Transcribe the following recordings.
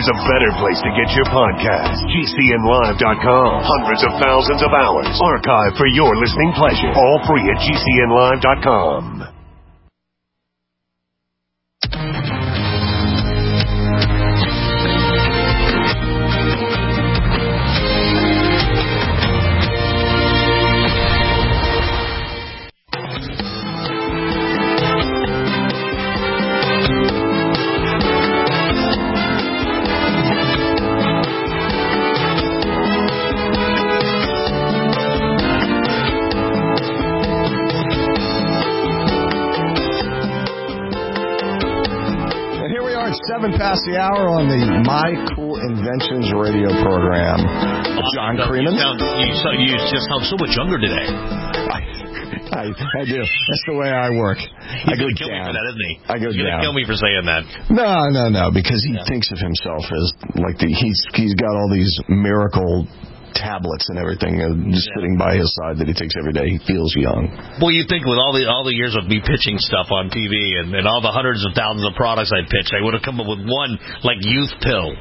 there's a better place to get your podcast. GCNlive.com. Hundreds of thousands of hours archived for your listening pleasure. All free at GCNlive.com. Past the hour on the My Cool Inventions radio program. John Creeman. You just sound so much younger today. I do. That's the way I work. I go kill down. Me for that, isn't he? I go He's down. Gonna kill me for saying that. No, because he thinks of himself as like he's got all these miracle tablets and everything just sitting by his side that he takes every day. He feels young. Well, you think with all the years of me pitching stuff on TV and all the hundreds of thousands of products I pitched, I would have come up with one like youth pill.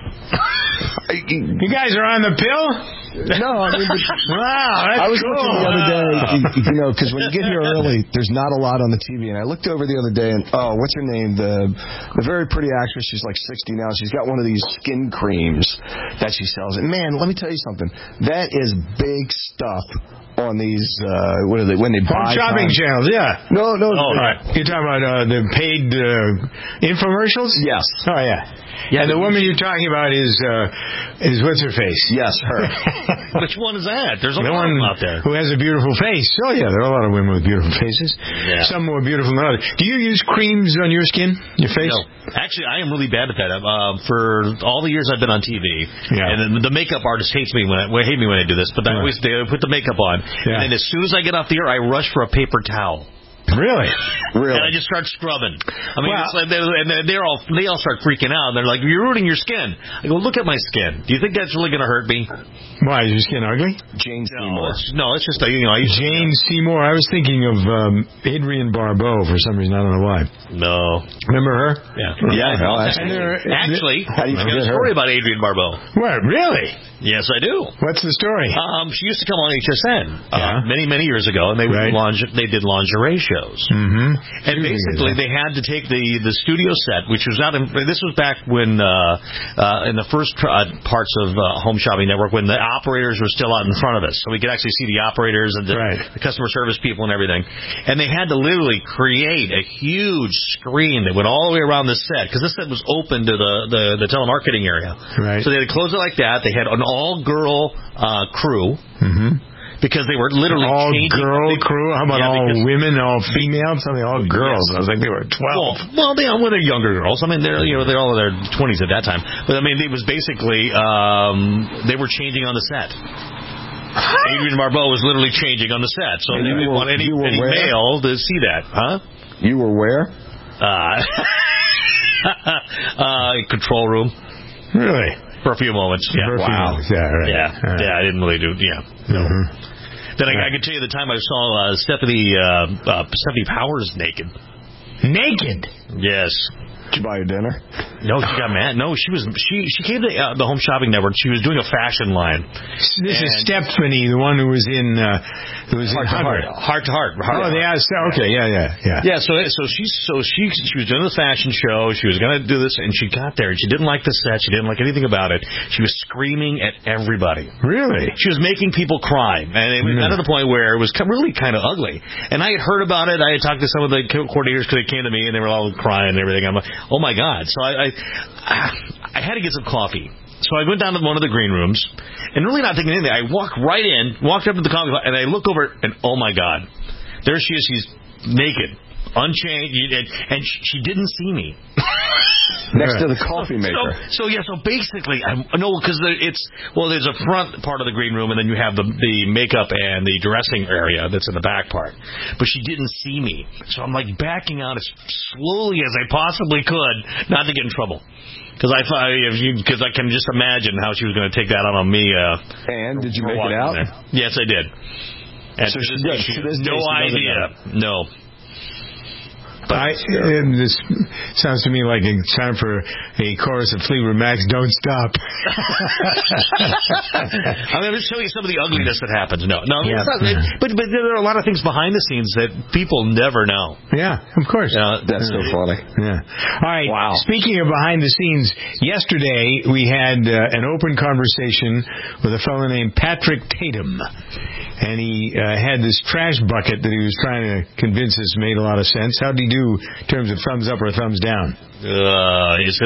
You guys are on the pill? No, I mean, wow, that's I was cool. looking the other day, because when you get here early, there's not a lot on the TV. And I looked over the other day, and what's her name? The very pretty actress. She's like 60 now. She's got one of these skin creams that she sells. And man, let me tell you something. That is big stuff on these. What are they? When they buy shopping channels? Yeah. No. All right. You're talking about the paid infomercials? Yes. Oh yeah. Yeah, and the woman you're talking about is what's her face? Yes, her. Which one is that? There's a lot of them out there. Who has a beautiful face. Oh, yeah, there are a lot of women with beautiful faces. Yeah. Some more beautiful than others. Do you use creams on your skin, your face? No. Actually, I am really bad at that. For all the years I've been on TV, and the makeup artist hates me when I do this, but I always put the makeup on. Yeah. And then as soon as I get off the air, I rush for a paper towel. Really? And I just start scrubbing. I mean, it's like they all start freaking out. They're like, "You're ruining your skin." I go, "Look at my skin. Do you think that's really going to hurt me?" Why, is your skin ugly? Jane Seymour. No, it's just Jane Seymour. I was thinking of Adrienne Barbeau for some reason. I don't know why. No. Remember her? Yeah. Actually, I got a story about Adrienne Barbeau. What? Really? Yes, I do. What's the story? She used to come on HSN many years ago, and they did lingerie shows. Mm-hmm. And basically, they had to take the studio set, which was out. This was back when in the first parts of Home Shopping Network, when the operators were still out in front of us, so we could actually see the operators and the customer service people and everything. And they had to literally create a huge screen that went all the way around the set, because this set was open to the telemarketing area. Right. So they had to close it like that. They had an all-girl crew. Mm-hmm. Because they were literally all-girl crew? How about all women, all females? Something all girls. I was like, they were 12. Well, they're younger girls. I mean, they're all in their 20s at that time. But I mean, it was basically they were changing on the set. Adrienne Barbeau was literally changing on the set, so they didn't want any male to see that, huh? You were where? Control room. Really? For a few moments. Yeah. Wow. Yeah, right. Yeah, I didn't really do. Yeah. No. Mm-hmm. Then I could tell you the time I saw Stephanie Powers naked. Naked? Yes. Did you buy her dinner? No, she got mad. No, she came to the Home Shopping Network. She was doing a fashion line. This is Stephanie, the one who was in Heart to Heart. Oh, yeah. Okay, yeah. Yeah. So she was doing the fashion show. She was going to do this, and she got there, and she didn't like the set. She didn't like anything about it. She was screaming at everybody. Really? She was making people cry, and it got to the point where it was really kind of ugly. And I had heard about it. I had talked to some of the coordinators because they came to me, and they were all crying and everything. I'm like, oh my God. So I had to get some coffee. So I went down to one of the green rooms, and really not thinking anything. I walked up to the coffee, and I look over, and oh my God. There she is. She's naked, unchanged, and she didn't see me. Next to the coffee maker. So basically, because there's a front part of the green room, and then you have the makeup and the dressing area that's in the back part. But she didn't see me, so I'm like backing out as slowly as I possibly could, not to get in trouble. Because I can just imagine how she was going to take that out on me. And did you make it out? Yes, I did. And so she has no idea. No. This sounds to me like it's time for a chorus of Fleetwood Mac's "Don't Stop." I'm going to show you some of the ugliness that happens. No, but there are a lot of things behind the scenes that people never know. Yeah, of course. That's so funny. Yeah. All right. Wow. Speaking of behind the scenes, yesterday we had an open conversation with a fellow named Patrick Tatum. And he had this trash bucket that he was trying to convince us made a lot of sense. How did he do in terms of thumbs up or thumbs down? He said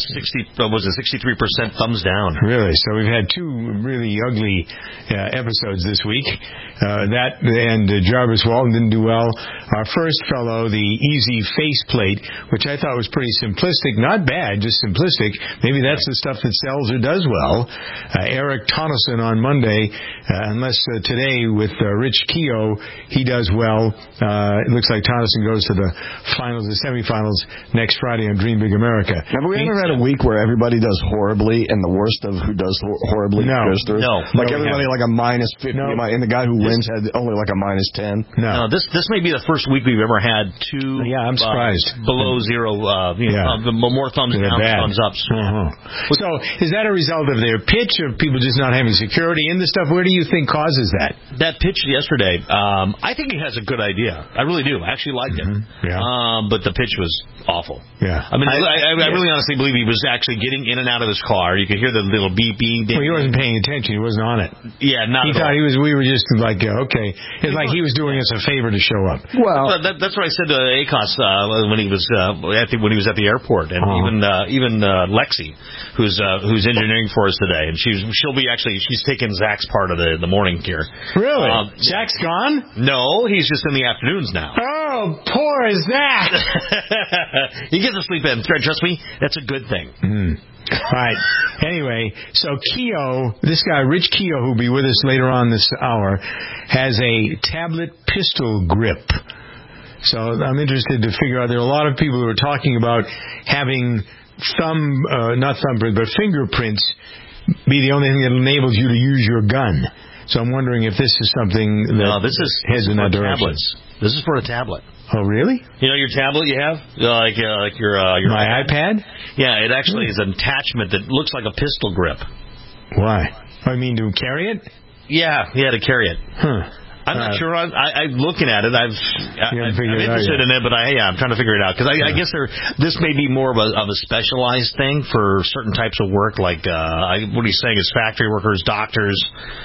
63% thumbs down. Really? So we've had two really ugly episodes this week. That and Jarvis Walton didn't do well. Our first fellow, the easy faceplate, which I thought was pretty simplistic. Not bad, just simplistic. Maybe that's the stuff that sells or does well. Eric Tonneson on Monday, unless today with Rich Keogh, he does well. It looks like Tonneson goes to the finals, the semifinals next Friday on Dream Big America. Have we ever had a week where everybody does horribly and the worst of who does horribly goes through? No. Like everybody like a minus 50, and the guy who wins had only like a minus 10. No. This may be the first week we've ever had two. Yeah, I'm surprised. Below zero. More thumbs down than thumbs ups. So is that a result of their pitch, of people just not having security in the stuff? Where do you think causes that? That pitch yesterday, I think he has a good idea. I really do. I actually liked it. But the pitch was awful. Yeah. I mean, I really honestly believe he was actually getting in and out of his car. You could hear the little beeping. Well, he wasn't paying attention. He wasn't on it. Yeah, not he at thought all. we were just like, okay. It's like he was doing us a favor to show up. Well, that's what I said to Akos when he was at the airport, and even Lexi, who's engineering for us today, and she's taking Zach's part of the morning here. Really? Zach's gone? No, he's just in the afternoons now. Oh, poor Zach. He gets to sleep in. Trust me, that's a good thing. All right. Anyway, so Keogh, this guy, Rich Keogh, who'll be with us later on this hour, has a tablet pistol grip. So I'm interested to figure out, there are a lot of people who are talking about having fingerprints be the only thing that enables you to use your gun. So I'm wondering if this is something that heads in that direction. Tablets. This is for a tablet. Oh, really? You know your tablet you have? Like your My iPad? Yeah, it actually is an attachment that looks like a pistol grip. Why? I mean, to carry it? Yeah, to carry it. Huh. I'm not sure. I'm looking at it. I'm interested in it, but I'm trying to figure it out. Because I guess this may be more of a specialized thing for certain types of work, like what he's saying is factory workers, doctors.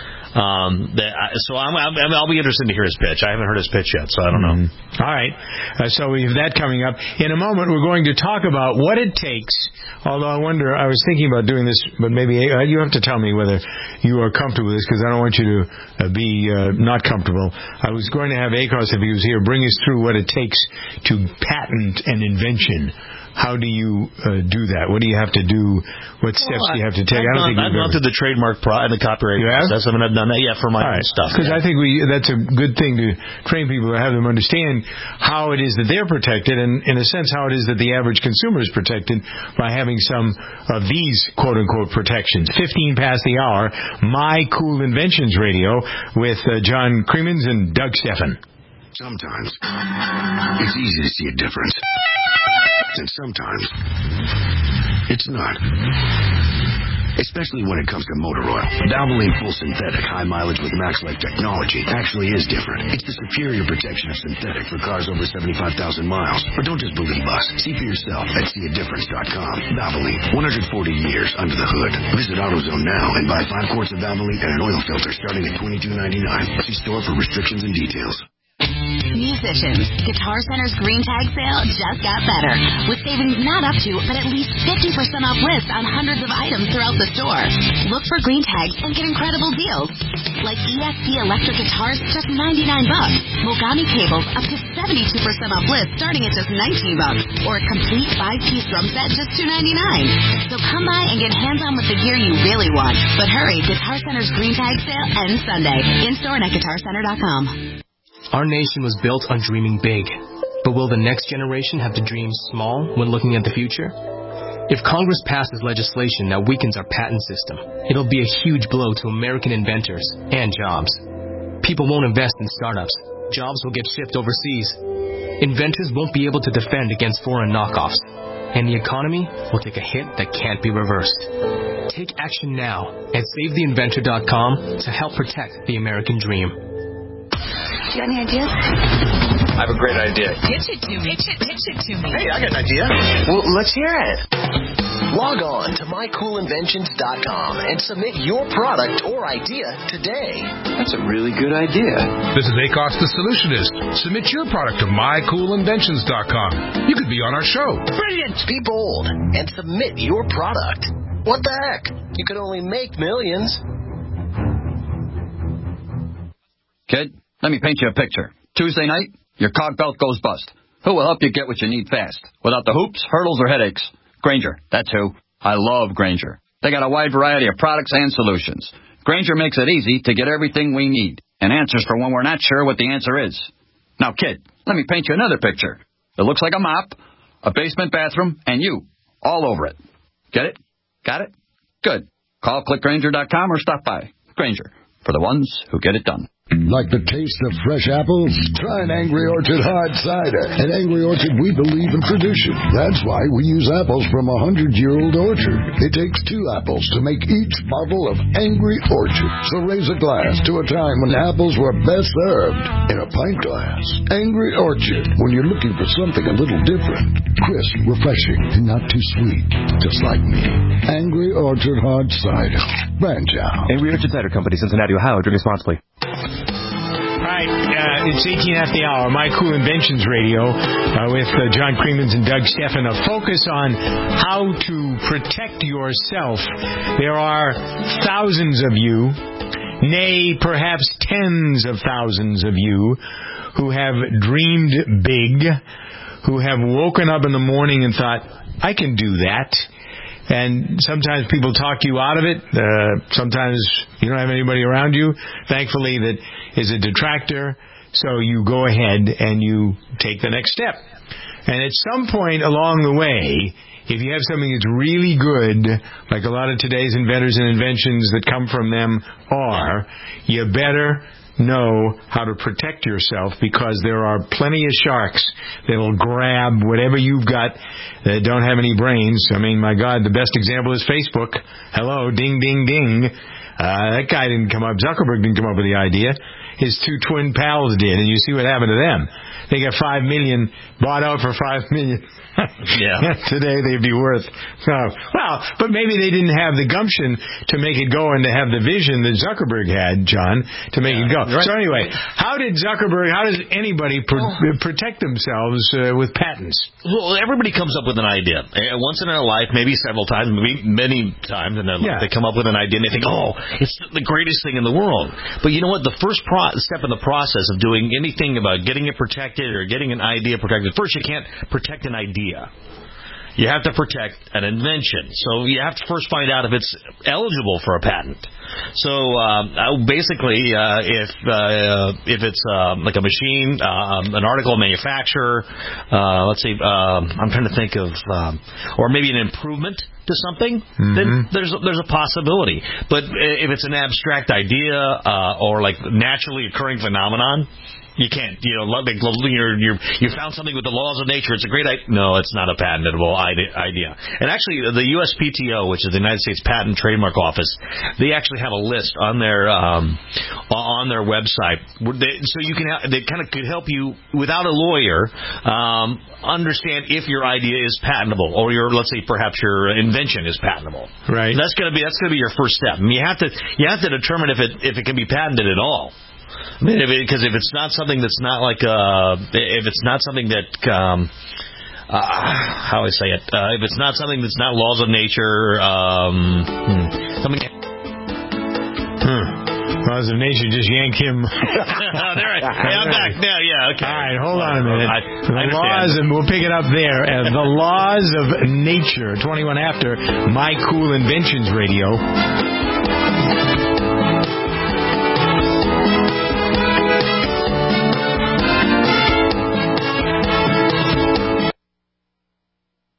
So I'll be interested to hear his pitch. I haven't heard his pitch yet, so I don't know. All right. So we have that coming up. In a moment, we're going to talk about what it takes. Although I was thinking about doing this, but maybe you have to tell me whether you are comfortable with this, because I don't want you to be not comfortable. I was going to have Akos, if he was here, bring us through what it takes to patent an invention. How do you do that? What do you have to do? What steps do you have to take? I've gone through the trademark and the copyright process. I mean, I've done that for my own stuff. Because I think that's a good thing to train people, to have them understand how it is that they're protected, and in a sense how it is that the average consumer is protected by having some of these quote-unquote protections. 15 past the hour, My Cool Inventions Radio with John Cremins and Doug Steffen. Sometimes it's easy to see a difference. And sometimes it's not. Especially when it comes to motor oil. Valvoline Full Synthetic High Mileage with MaxLife technology actually is different. It's the superior protection of synthetic for cars over 75,000 miles. But don't just believe us. See for yourself at seeadifference.com. Valvoline, 140 years under the hood. Visit AutoZone now and buy 5 quarts of Valvoline and an oil filter starting at $22.99. See store for restrictions and details. Musicians, Guitar Center's Green Tag Sale just got better, with savings not up to, but at least 50% off lists on hundreds of items throughout the store. Look for Green Tags and get incredible deals, like ESP electric guitars, just $99. Mogami cables, up to 72% off list, starting at just $19, or a complete 5-piece drum set, just $2.99. So come by and get hands-on with the gear you really want. But hurry, Guitar Center's Green Tag Sale ends Sunday. In-store and at GuitarCenter.com. Our nation was built on dreaming big. But will the next generation have to dream small when looking at the future? If Congress passes legislation that weakens our patent system, it'll be a huge blow to American inventors and jobs. People won't invest in startups. Jobs will get shipped overseas. inventors won't be able to defend against foreign knockoffs, and the economy will take a hit that can't be reversed. Take action now at SaveTheInventor.com to help protect the American dream. Do you got any ideas? I have a great idea. Pitch it to me. Pitch it to me. Hey, I got an idea. Well, let's hear it. Log on to MyCoolInventions.com and submit your product or idea today. That's a really good idea. This is Akos the Solutionist. Submit your product to MyCoolInventions.com. You could be on our show. Brilliant! Be bold and submit your product. What the heck? You could only make millions. Kid, let me paint you a picture. Tuesday night, your cog belt goes bust. Who will help you get what you need fast, without the hoops, hurdles, or headaches? Grainger, that's who. I love Grainger. They got a wide variety of products and solutions. Grainger makes it easy to get everything we need, and answers for when we're not sure what the answer is. Now, kid, let me paint you another picture. It looks like a mop, a basement bathroom, and you, all over it. Get it? Got it? Good. Call clickgrainger.com or stop by. Grainger, for the ones who get it done. Like the taste of fresh apples? Try an Angry Orchard hard cider. At Angry Orchard, we believe in tradition. That's why we use apples from a 100-year-old orchard. It takes 2 apples to make each bottle of Angry Orchard. So raise a glass to a time when apples were best served in a pint glass. Angry Orchard, when you're looking for something a little different. Crisp, refreshing, and not too sweet. Just like me. Angry Orchard hard cider. Branch out. Angry Orchard Cider Company, Cincinnati, Ohio. Drink responsibly. All right, it's 18 after the hour. My Cool Inventions Radio with John Creemans and Doug Steffen. A focus on how to protect yourself. There are thousands of you, nay, perhaps tens of thousands of you, who have dreamed big, who have woken up in the morning and thought, I can do that. And sometimes people talk you out of it. Sometimes you don't have anybody around you, thankfully, that is a detractor. So you go ahead and you take the next step. And at some point along the way, if you have something that's really good, like a lot of today's inventors and inventions that come from them are, you better know how to protect yourself, because there are plenty of sharks that'll grab whatever you've got that don't have any brains. I mean, my God, the best example is Facebook. Hello, ding, ding, ding. That guy didn't come up. Zuckerberg didn't come up with the idea. His 2 twin pals did, and you see what happened to them. They got 5 million, bought out for 5 million. Yeah. Today they'd be worth. But maybe they didn't have the gumption to make it go and to have the vision that Zuckerberg had, John, to make it go. Right. So anyway, how does anybody protect themselves with patents? Well, everybody comes up with an idea. Once in their life, maybe several times, maybe many times in their life, they come up with an idea and they think, oh, it's the greatest thing in the world. But you know what? The first step in the process of doing anything about getting it protected or getting an idea protected, first you can't protect an idea. You have to protect an invention. So you have to first find out if it's eligible for a patent. So basically, if it's like a machine, an article manufacturer, let's see, I'm trying to think of, or maybe an improvement to something, then there's a possibility. But if it's an abstract idea or like naturally occurring phenomenon, you can't, you found something with the laws of nature. It's a great idea. No, it's not a patentable idea. And actually, the USPTO, which is the United States Patent and Trademark Office, they actually have a list on their website. So you can they kind of could help you without a lawyer understand if your idea is patentable, or let's say perhaps your invention is patentable. Right. That's going to be your first step. I mean, you have to determine if it can be patented at all. I mean, because if it's not something that's not like if it's not something that how do I say it? If it's not something that's not laws of nature, something. Laws of nature just yank him. I'm back now. Yeah, okay. All right, hold on a minute. I understand. We'll pick it up there. The laws of nature. 21 after My Cool Inventions Radio. Don't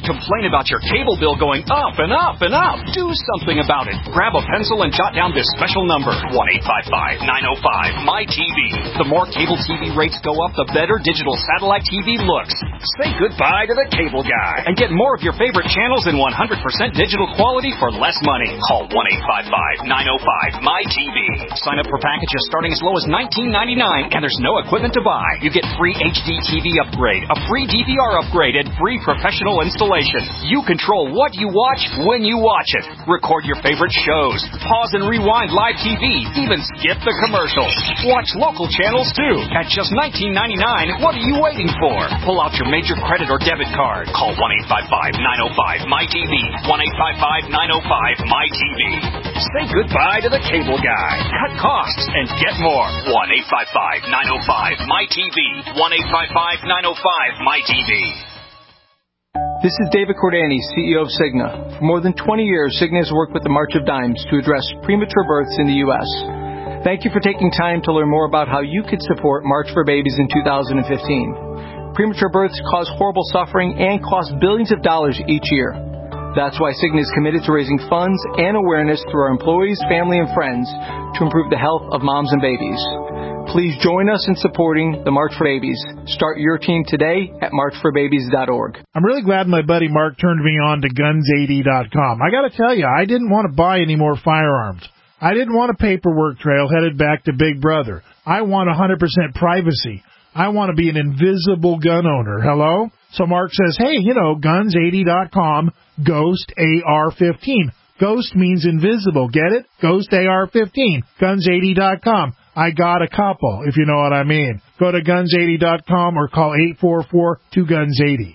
complain about your cable bill going up and up and up. Do something about it. Grab a pencil and jot down this special number, 1-855-905-MY-TV. The more cable TV rates go up, the better digital satellite TV looks. Say goodbye to the cable guy and get more of your favorite channels in 100% digital quality for less money. Call 1-855-905-MY-TV. Sign up for packages starting as low as $19.99, and there's no equipment to buy. You get free HD TV upgrade, a free DVR upgrade, and free professional installation. You control what you watch when you watch it. Record your favorite shows. Pause and rewind live TV. Even skip the commercials. Watch local channels too. At just $19.99, what are you waiting for? Pull out your major credit or debit card. Call 1-855-905-MY-TV. 1-855-905-MY-TV. Say goodbye to the cable guy. Cut costs and get more. 1-855-905-MY-TV. 1-855-905-MY-TV. This is David Cordani, CEO of Cigna. For more than 20 years, Cigna has worked with the March of Dimes to address premature births in the U.S. Thank you for taking time to learn more about how you could support March for Babies in 2015. Premature births cause horrible suffering and cost billions of dollars each year. That's why Cigna is committed to raising funds and awareness through our employees, family, and friends to improve the health of moms and babies. Please join us in supporting the March for Babies. Start your team today at marchforbabies.org. I'm really glad my buddy Mark turned me on to guns80.com. I got to tell you, I didn't want to buy any more firearms. I didn't want a paperwork trail headed back to Big Brother. I want 100% privacy. I want to be an invisible gun owner. Hello? So Mark says, hey, guns80.com, Ghost AR-15. Ghost means invisible. Get it? Ghost AR-15. Guns80.com. I got a couple, if you know what I mean. Go to guns80.com or call 844-2GUNS80.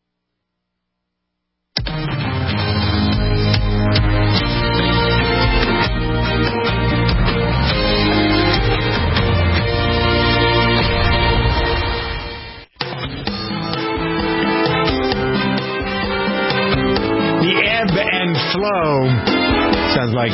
Flow sounds like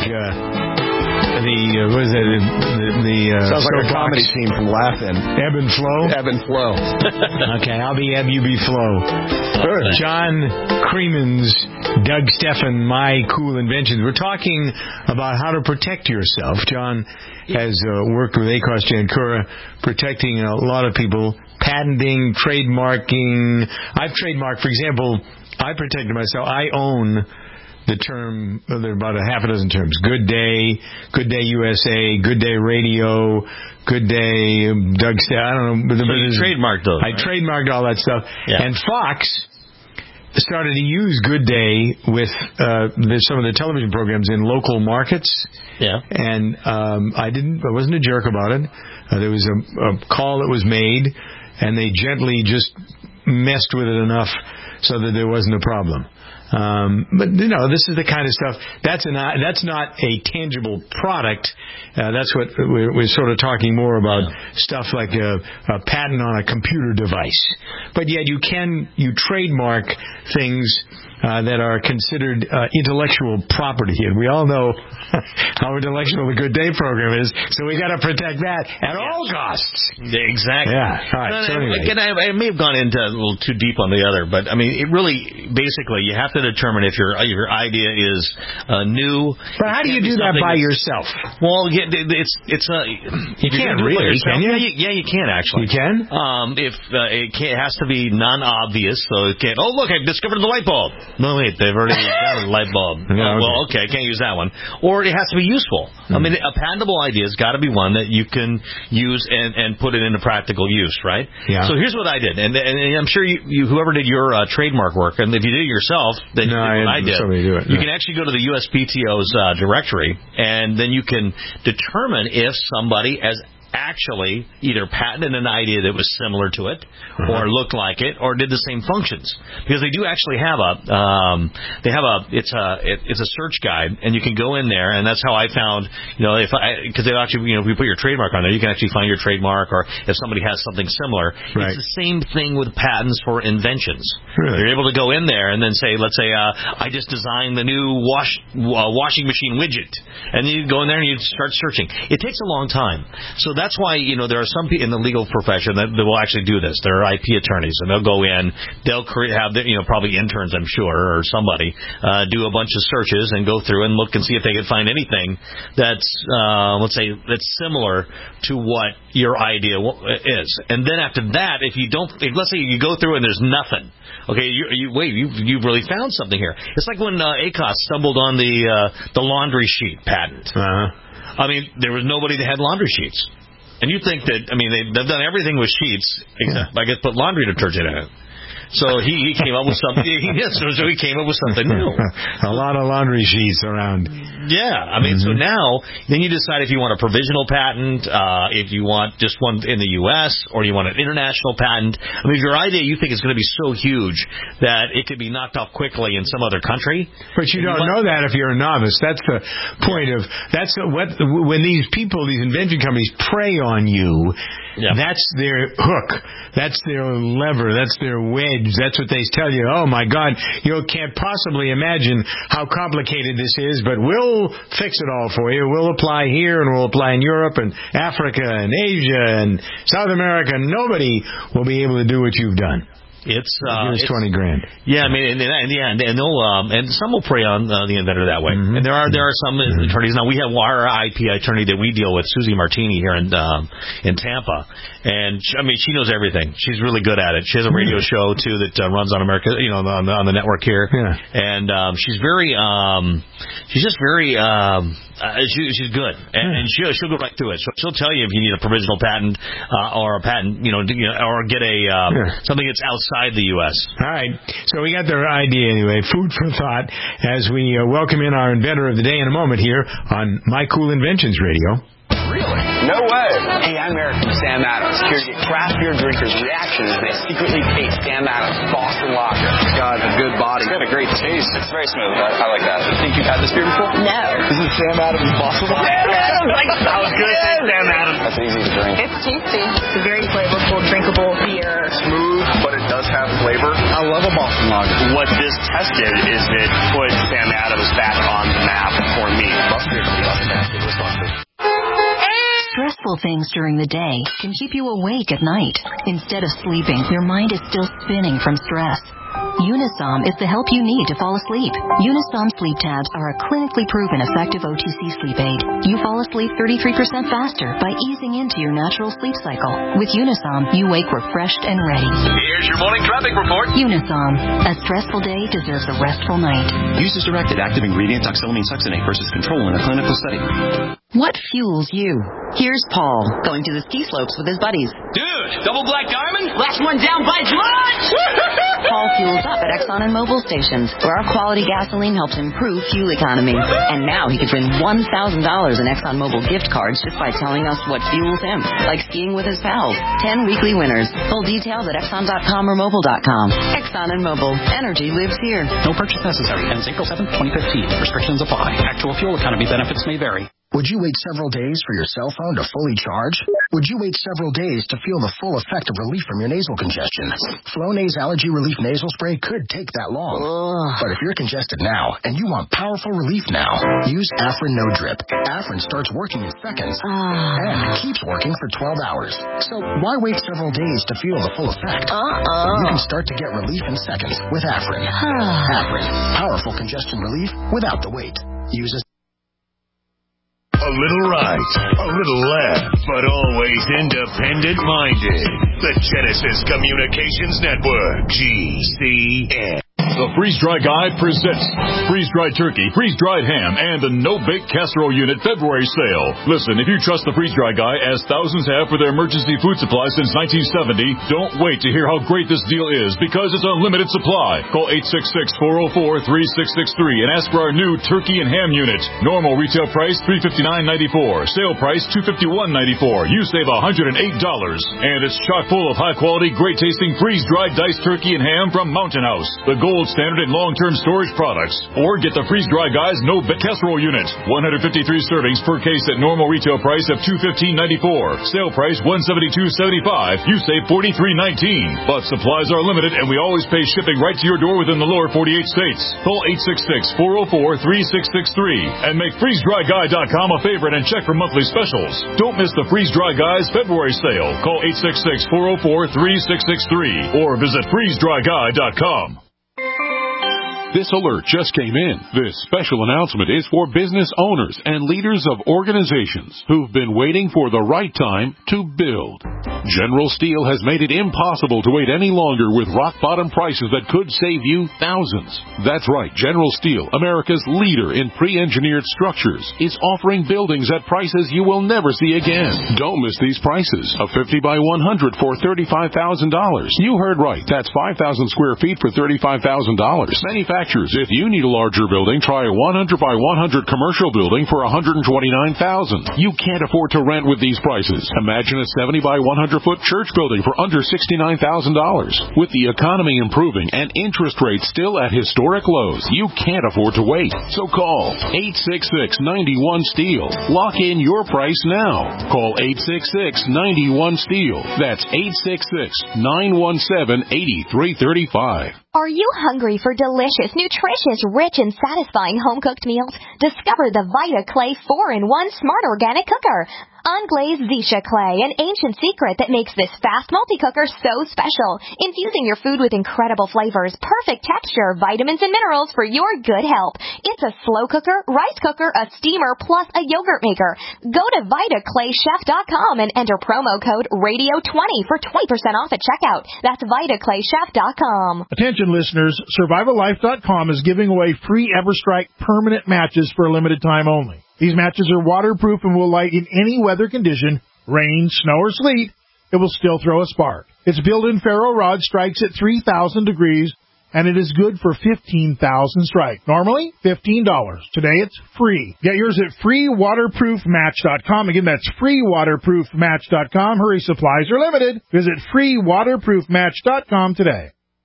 sounds like a comedy team from Laugh-In. Ebb and Flow? Ebb and Flow. Okay, I'll be Ebb, you be Flow. Good. John Creemans, Doug Steffen, My Cool Inventions. We're talking about how to protect yourself. John has worked with ACOS Jankura, protecting a lot of people, patenting, trademarking. I've trademarked, for example, I protected myself. I own the term, there are about a half a dozen terms. Good Day USA, Good Day Radio, Good Day Doug Steffen. I don't know. So you trademarked those, right? I trademarked all that stuff. Yeah. And Fox started to use Good Day with some of the television programs in local markets. Yeah. And I wasn't a jerk about it. There was a call that was made, and they gently just messed with it enough so that there wasn't a problem. But this is the kind of stuff that's not a tangible product. That's what we're sort of talking more about. Stuff like a patent on a computer device. But yet you trademark things that are considered intellectual property, and we all know how intellectual the Good Day program is. So we got to protect that at all costs. Exactly. Yeah. All right. So anyway. Again, I may have gone into a little too deep on the other, but I mean, it really basically you have to determine if your idea is new. But how do you do that by yourself? Well, it's you can't really, can you? Yeah, you can actually. You can. If it has to be non-obvious, so it can't. Oh, look, I discovered the light bulb. No, wait, they've already got a light bulb. Well, okay, I can't use that one. Or it has to be useful. I mean, a patentable idea has got to be one that you can use and put it into practical use, right? Yeah. So here's what I did, and I'm sure you whoever did your trademark work, and if you did it yourself, then you did what I did. Do it, you can actually go to the USPTO's directory, and then you can determine if somebody has actually either patented an idea that was similar to it, or looked like it, or did the same functions. Because they do actually have it's a search guide, and you can go in there, and that's how I found, because they actually, if you put your trademark on there, you can actually find your trademark, or if somebody has something similar. Right. It's the same thing with patents for inventions. Really? You're able to go in there and then say, let's say, I just designed the new washing machine widget, and you go in there and you start searching. It takes a long time. So that's why, there are some people in the legal profession that will actually do this. There are IP attorneys, and they'll go in, they'll have, probably interns, I'm sure, or somebody, do a bunch of searches and go through and look and see if they can find anything that's, let's say, that's similar to what your idea is. And then after that, let's say you go through and there's nothing. Okay, you've really found something here. It's like when ACOS stumbled on the laundry sheet patent. I mean, there was nobody that had laundry sheets. And you think that, they've done everything with sheets, except, I guess, put laundry detergent in it. So he came up with something. So he came up with something new. A lot of laundry sheets around. Yeah, so now then you decide if you want a provisional patent, if you want just one in the U.S. or you want an international patent. If your idea you think is going to be so huge that it could be knocked off quickly in some other country, but you don't know that if you're a novice. That's the point of when these people, these invention companies, prey on you. Yeah. That's their hook. That's their lever. That's their wedge. That's what they tell you. Oh, my God, you can't possibly imagine how complicated this is, but we'll fix it all for you. We'll apply here, and we'll apply in Europe and Africa and Asia and South America. Nobody will be able to do what you've done. It's $20,000. Yeah, and they'll and some will prey on the inventor that way. And there are some attorneys. Now we have our IP attorney that we deal with, Susie Martini, here in Tampa, and she knows everything. She's really good at it. She has a radio show too that runs on America, on the network here. Yeah. And she's just very. She's good, and she'll go right through it. So she'll tell you if you need a provisional patent or a patent, or get something that's outside the U.S. All right. So we got their idea anyway. Food for thought as we welcome in our inventor of the day in a moment here on My Cool Inventions Radio. Really? No way. Hey, I'm Eric from Sam Adams, here to get craft beer drinkers' reactions as they secretly taste Sam Adams Boston Lager. It's got a good body. It's got a great taste. It's very smooth. I like that. Think you've had this beer before? No. This is Sam Adams Boston Lager. Sam Adams! I was going to say Sam Adams. That's easy to drink. It's tasty. It's a very flavorful, drinkable beer. Smooth, but it does have flavor. I love a Boston Lager. What this tested is it put Sam Adams back on the map for me. Stressful things during the day can keep you awake at night. Instead of sleeping, your mind is still spinning from stress. Unisom is the help you need to fall asleep. Unisom sleep tabs are a clinically proven effective OTC sleep aid. You fall asleep 33% faster by easing into your natural sleep cycle. With Unisom, you wake refreshed and ready. Here's your morning traffic report. Unisom. A stressful day deserves a restful night. Use as directed. Active ingredient oxylamine succinate versus control in a clinical study. What fuels you? Here's Paul, going to the ski slopes with his buddies. Dude, double black diamond? Last one down by lunch! Paul fuels up at Exxon and Mobil stations, where our quality gasoline helps improve fuel economy. And now he could win $1,000 in Exxon Mobil gift cards just by telling us what fuels him, like skiing with his pals. 10 weekly winners. Full details at Exxon.com or Mobil.com. Exxon and Mobil. Energy lives here. No purchase necessary. Ends April 7th, 2015. Restrictions apply. Actual fuel economy benefits may vary. Would you wait several days for your cell phone to fully charge? Would you wait several days to feel the full effect of relief from your nasal congestion? Flonase Allergy Relief Nasal Spray could take that long. But if you're congested now and you want powerful relief now, use Afrin No Drip. Afrin starts working in seconds and keeps working for 12 hours. So why wait several days to feel the full effect? You can start to get relief in seconds with Afrin. Afrin. Powerful congestion relief without the wait. Use a A little right, a little left, but always independent-minded. The Genesis Communications Network, GCN. The Freeze-Dry Guy presents freeze-dried turkey, freeze-dried ham, and the no-bake casserole unit February sale. Listen, if you trust the Freeze-Dry Guy, as thousands have for their emergency food supply since 1970, don't wait to hear how great this deal is, because it's unlimited supply. Call 866-404-3663 and ask for our new turkey and ham unit. Normal retail price $359.94. Sale price $251.94. You save $108. And it's chock full of high-quality, great-tasting freeze-dried diced turkey and ham from Mountain House. The gold standard and long-term storage products. Or get the Freeze-Dry Guy's No Bake Casserole Unit. 153 servings per case at normal retail price of $215.94. Sale price $172.75. You save $43.19. But supplies are limited, and we always pay shipping right to your door within the lower 48 states. Call 866-404-3663 and make FreezeDryGuy.com a favorite and check for monthly specials. Don't miss the Freeze-Dry Guy's February sale. Call 866-404-3663 or visit FreezeDryGuy.com. This alert just came in. This special announcement is for business owners and leaders of organizations who've been waiting for the right time to build. General Steel has made it impossible to wait any longer with rock-bottom prices that could save you thousands. That's right. General Steel, America's leader in pre-engineered structures, is offering buildings at prices you will never see again. Don't miss these prices. A 50 by 100 for $35,000. You heard right. That's 5,000 square feet for $35,000. Manufacturers, if you need a larger building, try a 100 by 100 commercial building for $129,000. You can't afford to rent with these prices. Imagine a 70 by 100-foot church building for under $69,000. With the economy improving and interest rates still at historic lows, you can't afford to wait. So call 866-91-STEEL. Lock in your price now. Call 866-91-STEEL. That's 866-917-8335. Are you hungry for delicious, nutritious, rich, and satisfying home-cooked meals? Discover the Vita Clay 4-in-1 Smart Organic Cooker. Unglazed Zisha clay, an ancient secret that makes this fast multi-cooker so special, infusing your food with incredible flavors, perfect texture, vitamins, and minerals for your good health. It's a slow cooker, rice cooker, a steamer, plus a yogurt maker. Go to VitaClayChef.com and enter promo code RADIO20 for 20% off at checkout. That's VitaClayChef.com. Attention listeners, SurvivalLife.com is giving away free EverStrike permanent matches for a limited time only. These matches are waterproof and will light in any weather condition, rain, snow, or sleet. It will still throw a spark. Its built-in ferro rod strikes at 3,000 degrees, and it is good for 15,000 strikes. Normally, $15. Today, it's free. Get yours at freewaterproofmatch.com. Again, that's freewaterproofmatch.com. Hurry, supplies are limited. Visit freewaterproofmatch.com today.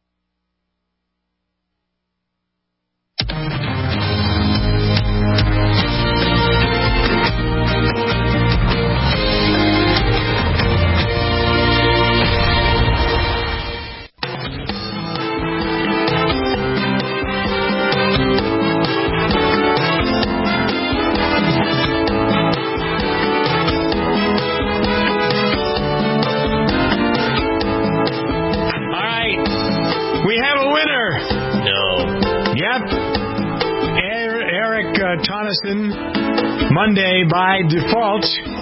Tonneson, Monday by default,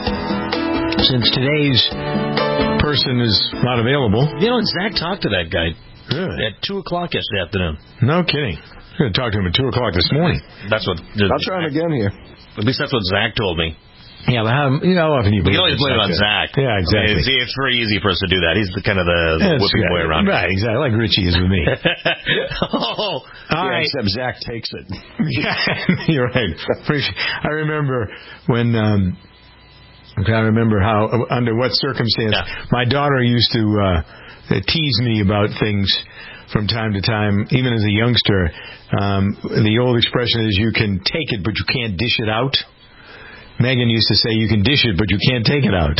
since today's person is not available. You know, Zach talked to that guy at 2 o'clock yesterday afternoon. No kidding. I'm going to talk to him at 2 o'clock this morning. That's what. I'll try him again here. At least that's what Zach told me. Yeah, but how often you can always blame it on Zach. Yeah, exactly. I mean, it's very easy for us to do that. He's the kind of the whipping boy around. Right, exactly. Like Richie is with me. All right. Except Zach takes it. Yeah, you're right. I remember when. I'm trying to remember how, under what circumstance, my daughter used to tease me about things from time to time, even as a youngster. The old expression is, you can take it, but you can't dish it out. Megan used to say, you can dish it, but you can't take it out.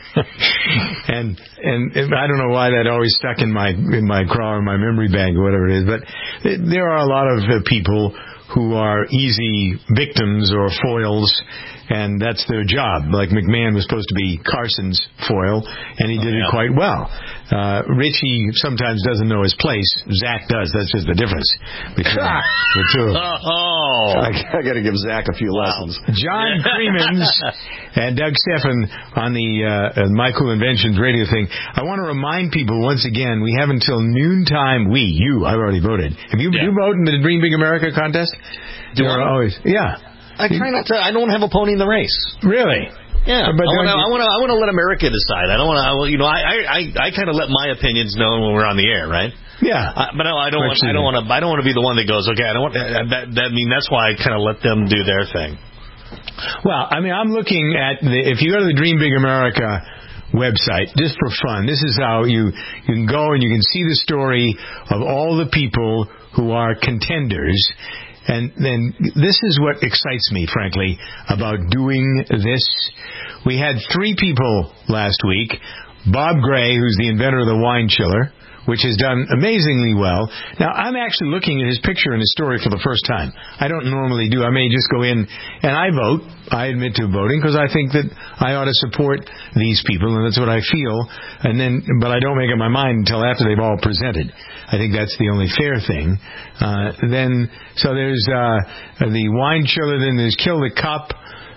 and I don't know why that always stuck in my craw or my memory bank or whatever it is, but there are a lot of people who are easy victims or foils, and that's their job. Like McMahon was supposed to be Carson's foil, and he did it quite well. Richie sometimes doesn't know his place. Zach does. That's just the difference between the two of them. I got to give Zach a few lessons. John Freemans and Doug Steffen on the My Cool Inventions radio thing. I want to remind people once again, we have until noontime. I've already voted. Have you voted in the Dream Big America contest? Do I always? Yeah. I try not to. I don't have a pony in the race. Really? Yeah, but I want to let America decide. I don't want to. I kind of let my opinions known when we're on the air, right? Yeah, but I don't want to be the one that goes, okay, I don't want that. That's why I kind of let them do their thing. Well, I mean, I'm looking at if you go to the Dream Big America website, just for fun, this is how you can go and you can see the story of all the people who are contenders. And then this is what excites me, frankly, about doing this. We had 3 people last week. Bob Gray, who's the inventor of the wine chiller, which has done amazingly well. Now, I'm actually looking at his picture in his story for the first time. I don't normally do. I may just go in and I vote. I admit to voting because I think that I ought to support these people, and that's what I feel. But I don't make up my mind until after they've all presented. I think that's the only fair thing. So there's the wine chiller, then there's Kill the Cup.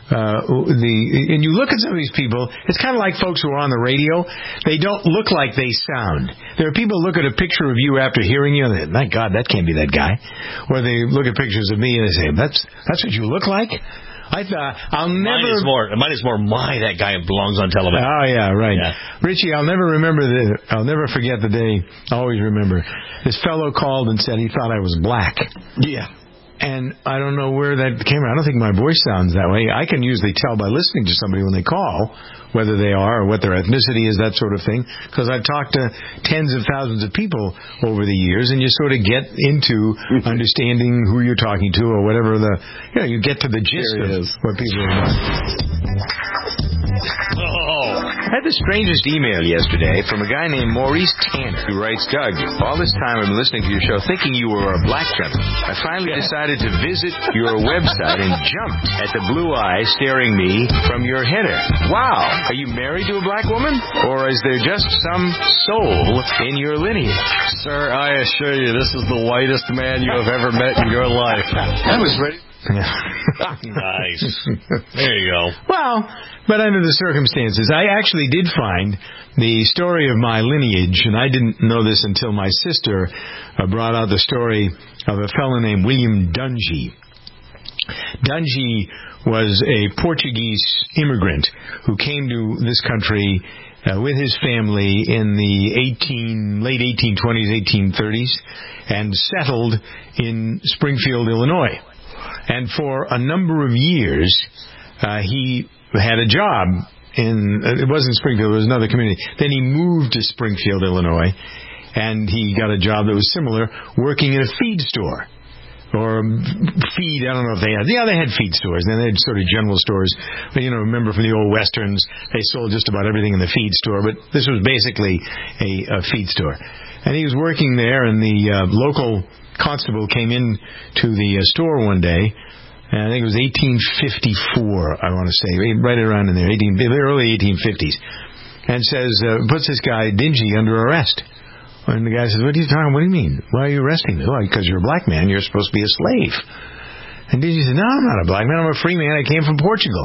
And you look at some of these people, it's kind of like folks who are on the radio. They don't look like they sound. There are people who look at a picture of you after hearing you and they say, my God, that can't be that guy. Or they look at pictures of me and they say, that's what you look like? I thought I'll never. Mine is more. That guy belongs on television. Oh yeah, right. Yeah. Richie, I'll never forget the day. I always remember. This fellow called and said he thought I was black. Yeah. And I don't know where that came from. I don't think my voice sounds that way. I can usually tell by listening to somebody when they call whether they are or what their ethnicity is, that sort of thing. Because I've talked to tens of thousands of people over the years, and you sort of get into understanding who you're talking to or whatever you get to the gist of what people are doing. I had the strangest email yesterday from a guy named Maurice Tanner, who writes, Doug, all this time I've been listening to your show thinking you were a black gentleman. I finally decided to visit your website and jumped at the blue eye staring me from your header. Wow! Are you married to a black woman? Or is there just some soul in your lineage? Sir, I assure you, this is the whitest man you have ever met in your life. I was ready. Nice. There you go. Well, but under the circumstances, I actually did find the story of my lineage, and I didn't know this until my sister brought out the story of a fellow named William Dungy. Dungy was a Portuguese immigrant who came to this country with his family in the late 1820s, 1830s, and settled in Springfield, Illinois. And for a number of years, he had a job it wasn't Springfield, it was another community. Then he moved to Springfield, Illinois, and he got a job that was similar, working in a feed store. Or feed, I don't know if they had. Yeah, they had feed stores. Then they had sort of general stores. But, remember from the old Westerns, they sold just about everything in the feed store. But this was basically a feed store. And he was working there, and the local constable came in to the store one day, and I think it was 1854, I want to say, right around in there, the early 1850s, and says, puts this guy, Dingy, under arrest. And the guy says, what are you talking? What do you mean? Why are you arresting me? Well, because you're a black man, you're supposed to be a slave. And Dingy said, no, I'm not a black man, I'm a free man, I came from Portugal.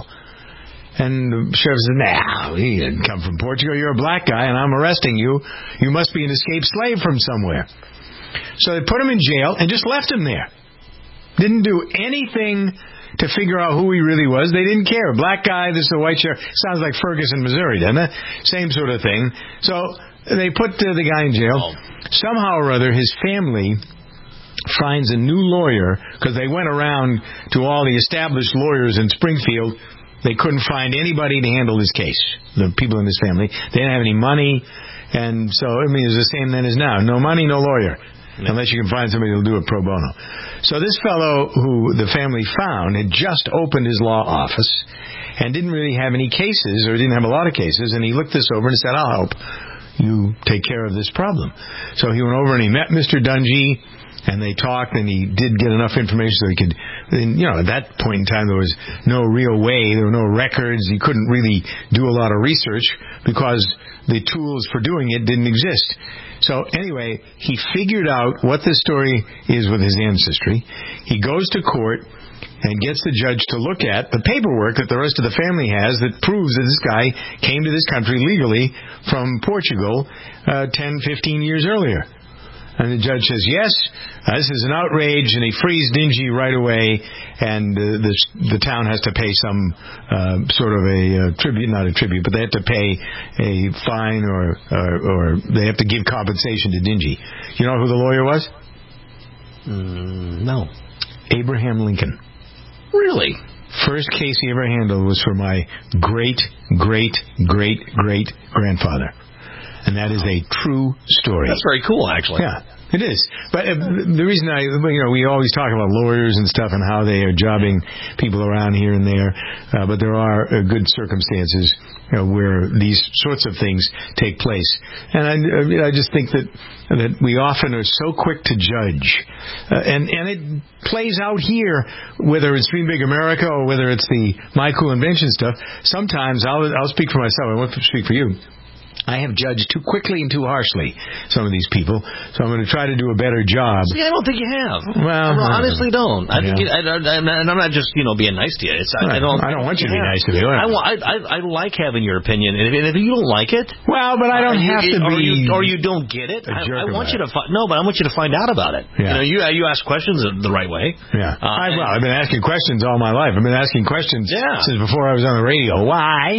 And the sheriff said, no, he didn't come from Portugal, you're a black guy, and I'm arresting you. You must be an escaped slave from somewhere. So they put him in jail and just left him there. Didn't do anything to figure out who he really was. They didn't care. Black guy, this is a white sheriff. Sounds like Ferguson, Missouri, doesn't it? Same sort of thing. So they put the guy in jail. Somehow or other, his family finds a new lawyer, because they went around to all the established lawyers in Springfield. They couldn't find anybody to handle his case, the people in his family. They didn't have any money. And so, it was the same then as now. No money, no lawyer. Unless you can find somebody who'll do it pro bono. So this fellow who the family found had just opened his law office and didn't really have any cases, or didn't have a lot of cases, and he looked this over and said, I'll help you take care of this problem. So he went over and he met Mr. Dungy, and they talked, and he did get enough information so he could, at that point in time there was no real way, there were no records, he couldn't really do a lot of research because the tools for doing it didn't exist. So anyway, he figured out what this story is with his ancestry. He goes to court and gets the judge to look at the paperwork that the rest of the family has that proves that this guy came to this country legally from Portugal 10, 15 years earlier. And the judge says, yes, this is an outrage, and he frees Dingy right away, and the town has to pay some sort of a tribute, not a tribute, but they have to pay a fine or they have to give compensation to Dingy. You know who the lawyer was? No. Abraham Lincoln. Really? First case he ever handled was for my great-great-great-great-grandfather. And that is a true story. That's very cool, actually. Yeah. It is. But the reason we always talk about lawyers and stuff and how they are jobbing people around here and there, but there are good circumstances where these sorts of things take place. And I just think that we often are so quick to judge. And it plays out here, whether it's Dream Big America or whether it's the My Cool Invention stuff. Sometimes, I'll speak for myself. I won't speak for you. I have judged too quickly and too harshly some of these people, so I'm going to try to do a better job. See, I don't think you have. Well, I honestly don't. I think and I'm not just being nice to you. I don't want you to be nice to me. I like having your opinion, and if you don't like it, well, but I don't have to be, or you don't get it. I want you to but I want you to find out about it. Yeah. You ask questions the right way. Yeah. I've been asking questions all my life. I've been asking questions since before I was on the radio. Why?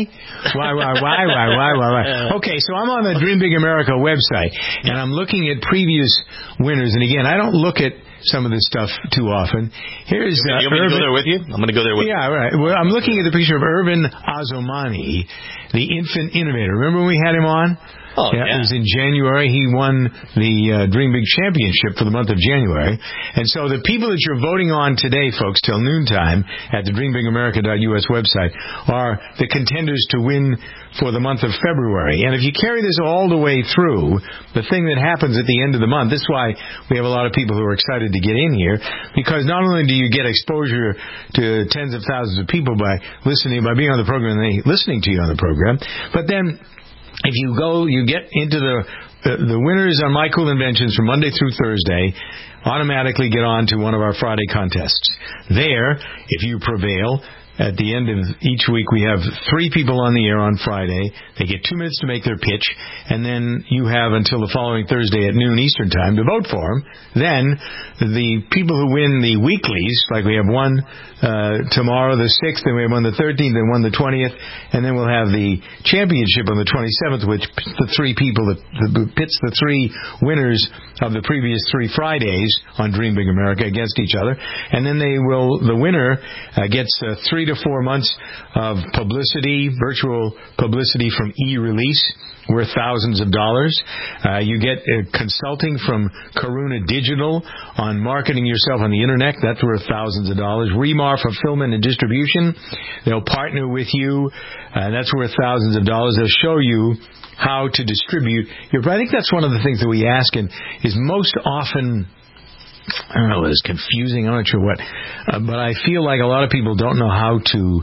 Okay. So I'm on the Dream Big America website, and I'm looking at previous winners. And again, I don't look at some of this stuff too often. Here's you want me to go there with you? I'm going to go there with you. Yeah, right. Well, I'm looking at the picture of Irvin Azomani, the infant innovator. Remember when we had him on? Oh, yeah. It was in January. He won the Dream Big Championship for the month of January. And so the people that you're voting on today, folks, till noontime at the DreamBigAmerica.us website are the contenders to win for the month of February. And if you carry this all the way through, the thing that happens at the end of the month, this is why we have a lot of people who are excited to get in here, because not only do you get exposure to tens of thousands of people by being on the program and they listening to you on the program, but then if you get into the winners on My Cool Inventions from Monday through Thursday, automatically get on to one of our Friday contests. There, if you prevail, at the end of each week, we have 3 people on the air on Friday. They get 2 minutes to make their pitch, and then you have until the following Thursday at noon Eastern Time to vote for them. Then the people who win the weeklies, like we have one tomorrow, the 6th, and we have one the 13th, and one the 20th, and then we'll have the championship on the 27th, which the 3 people that pits the 3 winners of the previous 3 Fridays on Dream Big America against each other, and then the winner gets 3 to 4 months of publicity, virtual publicity from E-Release, worth thousands of dollars. You get consulting from Karuna Digital on marketing yourself on the internet. That's worth thousands of dollars. Remar Fulfillment and Distribution. They'll partner with you. That's worth thousands of dollars. They'll show you how to distribute your. I think that's one of the things that we ask, and is most often, I don't know, it's confusing. I'm not sure what. But I feel like a lot of people don't know how to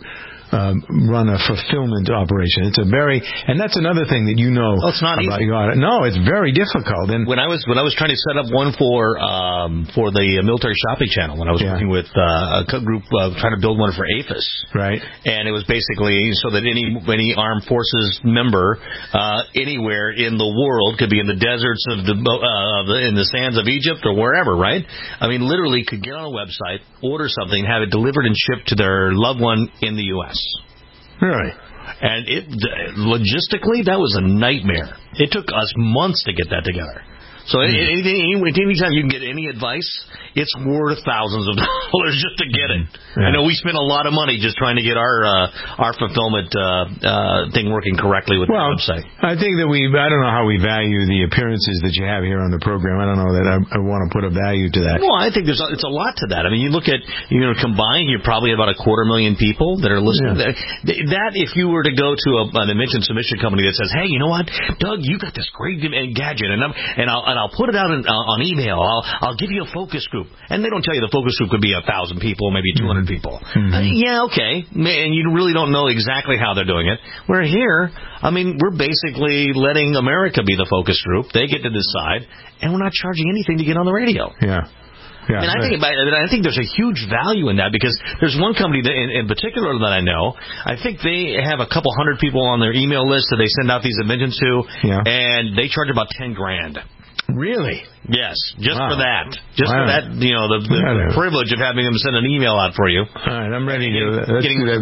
run a fulfillment operation. It's and that's another thing that you know. Well, it's not easy. No, it's very difficult. And when I was trying to set up one for the military shopping channel, when I was working with a group trying to build one for APHIS, right? And it was basically so that any armed forces member anywhere in the world, could be in the deserts of in the sands of Egypt or wherever, right? I mean, literally could get on a website, order something, have it delivered and shipped to their loved one in the U.S. Really? And logistically, that was a nightmare. It took us months to get that together. So anytime you can get any advice, it's worth thousands of dollars just to get it. Yeah. I know we spent a lot of money just trying to get our fulfillment thing working correctly with the website. I think that I don't know how we value the appearances that you have here on the program. I don't know that I want to put a value to that. Well, I think it's a lot to that. I mean, you look at, combined, you're probably about 250,000 people that are listening. Yeah. That if you were to go to an invention submission company that says, hey, you know what, Doug, you got this great gadget, and I'll put it out on email. I'll give you a focus group. And they don't tell you the focus group could be 1,000 people, maybe 200 people. Mm-hmm. Okay. And you really don't know exactly how they're doing it. Where here, I mean, we're basically letting America be the focus group. They get to decide, and we're not charging anything to get on the radio. Yeah. Yeah, and I think there's a huge value in that, because there's one company that in particular that I know. I think they have a couple hundred people on their email list that they send out these inventions to, and they charge about $10,000. Really? Yes, just for that. Just for that, the privilege of having them send an email out for you. All right, I'm ready to getting that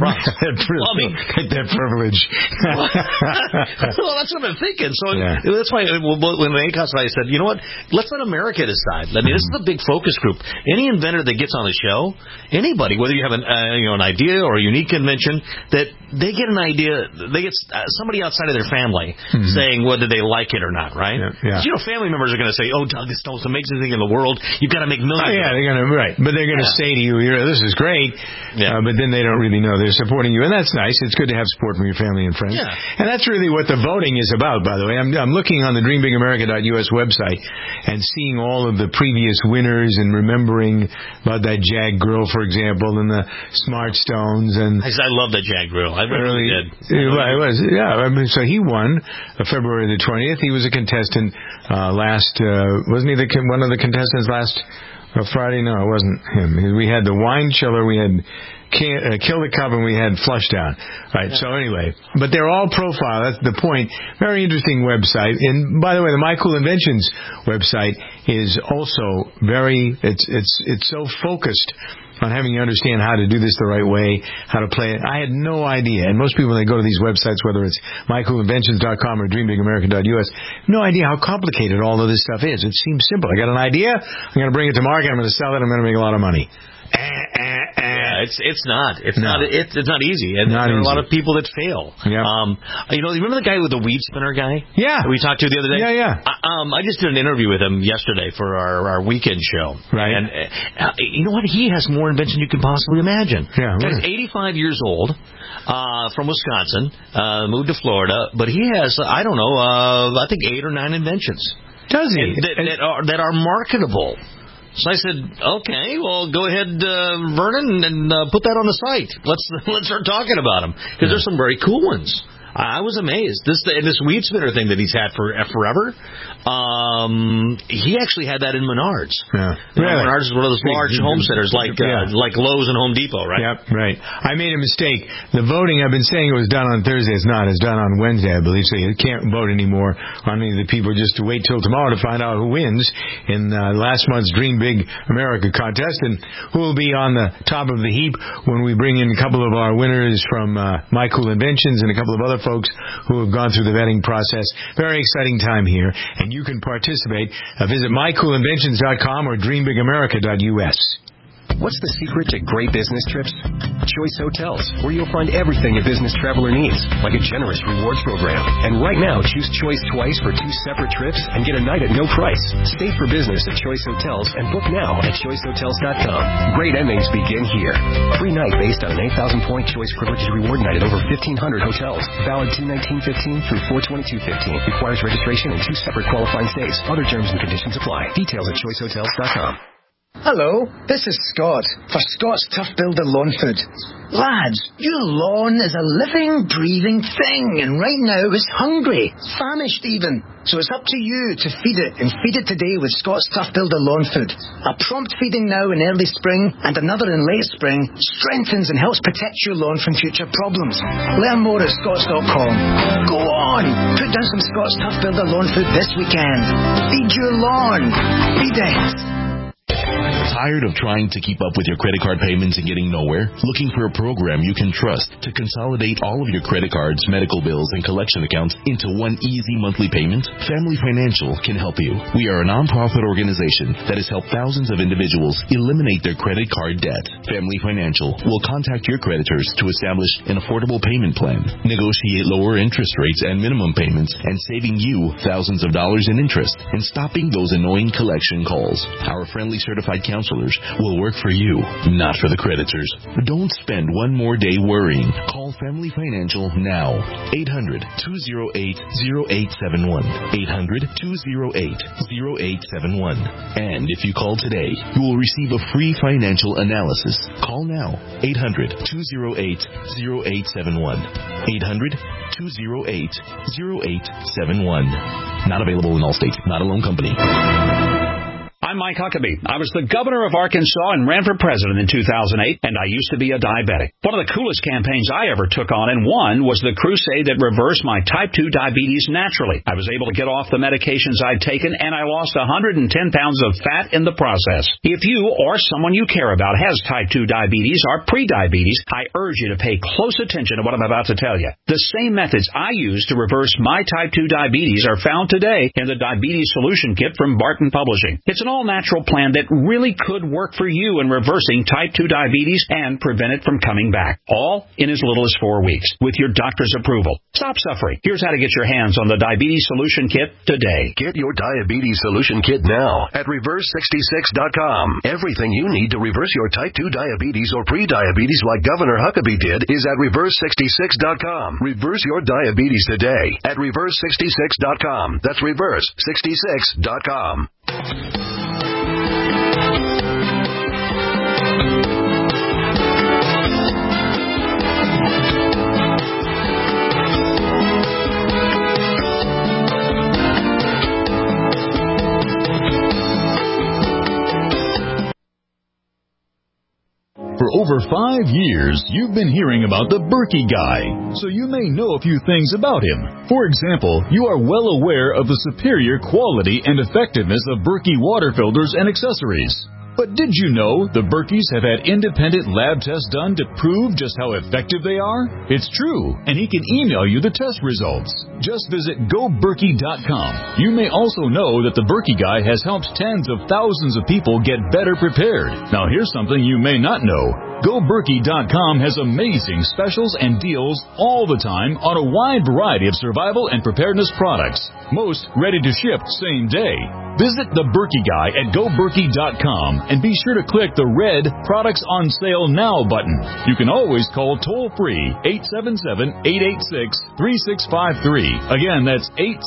privilege. Well, that's what I'm thinking. So that's why when ACOS and I said, you know what, let's let America decide. I mean, this is a big focus group. Any inventor that gets on the show, anybody, whether you have an idea or a unique invention, that they get an idea, they get somebody outside of their family saying whether they like it or not, right? Yeah. Family members are going to say, oh, Doug, this is the most amazing thing in the world. You've got to make millions. Yeah, but they're going to say to you, this is great, but then they don't really know they're supporting you, and that's nice. It's good to have support from your family and friends. Yeah. And that's really what the voting is about, by the way. I'm looking on the DreamBigAmerica.us website and seeing all of the previous winners and remembering about that Jag Grill, for example, and the Smart Stones. And I love that Jag Grill. I really did. It was, yeah. I mean, so he won February the 20th. He was a contestant wasn't he one of the contestants last Friday? No, it wasn't him. We had the Wine Chiller, we had Kill the Cup, and we had Flushdown. Right, so anyway, but they're all profile. That's the point. Very interesting website. And by the way, the My Cool Inventions website is also it's so focused on having you understand how to do this the right way, how to play it. I had no idea. And most people, when they go to these websites, whether it's mycoolinventions.com or dreambigAmerica.us, no idea how complicated all of this stuff is. It seems simple. I got an idea, I'm going to bring it to market, I'm going to sell it, I'm going to make a lot of money. It's not easy, and there are a lot of people that fail. Yeah. You remember the guy with the weed spinner guy? Yeah. That we talked to the other day? Yeah. I just did an interview with him yesterday for our weekend show. Right. And you know what? He has more invention you can possibly imagine. Yeah. He's 85 years old, from Wisconsin, moved to Florida, but he has I think 8 or 9 inventions. Does he? That are marketable. So I said, okay, well, go ahead, Vernon, and put that on the site. Let's start talking about them, because there's some very cool ones. I was amazed. This weed spinner thing that he's had for forever. He actually had that in Menards. Yeah. Menards is one of those large home centers like Lowe's and Home Depot, right? Yep, right. I made a mistake. The voting, I've been saying it was done on Thursday. It's not. It's done on Wednesday, I believe. So you can't vote anymore on any of the people. Just to wait till tomorrow to find out who wins in last month's Dream Big America contest, and who will be on the top of the heap when we bring in a couple of our winners from My Cool Inventions and a couple of other folks who have gone through the vetting process. Very exciting time here, and you can participate. Visit mycoolinventions.com or dreambigAmerica.us. What's the secret to great business trips? Choice Hotels, where you'll find everything a business traveler needs, like a generous rewards program. And right now, choose Choice twice for 2 separate trips and get a night at no price. Stay for business at Choice Hotels and book now at choicehotels.com. Great endings begin here. Free night based on an 8,000-point Choice Privileges Reward night at over 1,500 hotels. Valid 2/19/15 through 4/22/15. Requires registration in 2 separate qualifying states. Other terms and conditions apply. Details at choicehotels.com. Hello, this is Scott for Scott's Tough Builder Lawn Food. Lads, your lawn is a living, breathing thing, and right now it's hungry, famished even. So it's up to you to feed it, and feed it today with Scott's Tough Builder Lawn Food. A prompt feeding now in early spring and another in late spring strengthens and helps protect your lawn from future problems. Learn more at scotts.com. Go on, put down some Scott's Tough Builder Lawn Food this weekend. Feed your lawn. Feed it. Tired of trying to keep up with your credit card payments and getting nowhere? Looking for a program you can trust to consolidate all of your credit cards, medical bills, and collection accounts into one easy monthly payment? Family Financial can help you. We are a nonprofit organization that has helped thousands of individuals eliminate their credit card debt. Family Financial will contact your creditors to establish an affordable payment plan, negotiate lower interest rates and minimum payments, and saving you thousands of dollars in interest and stopping those annoying collection calls. Our friendly certified counselors will work for you, not for the creditors. Don't spend one more day worrying. Call Family Financial now. 800-208-0871. 800-208-0871. And if you call today, you will receive a free financial analysis. Call now. 800-208-0871. 800-208-0871. Not available in all states. Not a loan company. I'm Mike Huckabee. I was the governor of Arkansas and ran for president in 2008, and I used to be a diabetic. One of the coolest campaigns I ever took on and won was the crusade that reversed my type 2 diabetes naturally. I was able to get off the medications I'd taken, and I lost 110 pounds of fat in the process. If you or someone you care about has type 2 diabetes or prediabetes, I urge you to pay close attention to what I'm about to tell you. The same methods I use to reverse my type 2 diabetes are found today in the Diabetes Solution Kit from Barton Publishing. It's an all-natural plan that really could work for you in reversing type 2 diabetes and prevent it from coming back. All in as little as 4 weeks with your doctor's approval. Stop suffering. Here's how to get your hands on the Diabetes Solution Kit today. Get your Diabetes Solution Kit now at Reverse66.com. Everything you need to reverse your type 2 diabetes or pre-diabetes like Governor Huckabee did is at Reverse66.com. Reverse your diabetes today at Reverse66.com. That's Reverse66.com. For over 5 years, you've been hearing about the Berkey Guy, so you may know a few things about him. For example, you are well aware of the superior quality and effectiveness of Berkey water filters and accessories. But did you know the Berkeys have had independent lab tests done to prove just how effective they are? It's true, and he can email you the test results. Just visit GoBerkey.com. You may also know that the Berkey Guy has helped tens of thousands of people get better prepared. Now here's something you may not know. GoBerkey.com has amazing specials and deals all the time on a wide variety of survival and preparedness products. Most ready to ship same day. Visit the Berkey Guy at GoBerkey.com and be sure to click the red Products on Sale Now button. You can always call toll-free 877-886-3653. Again, that's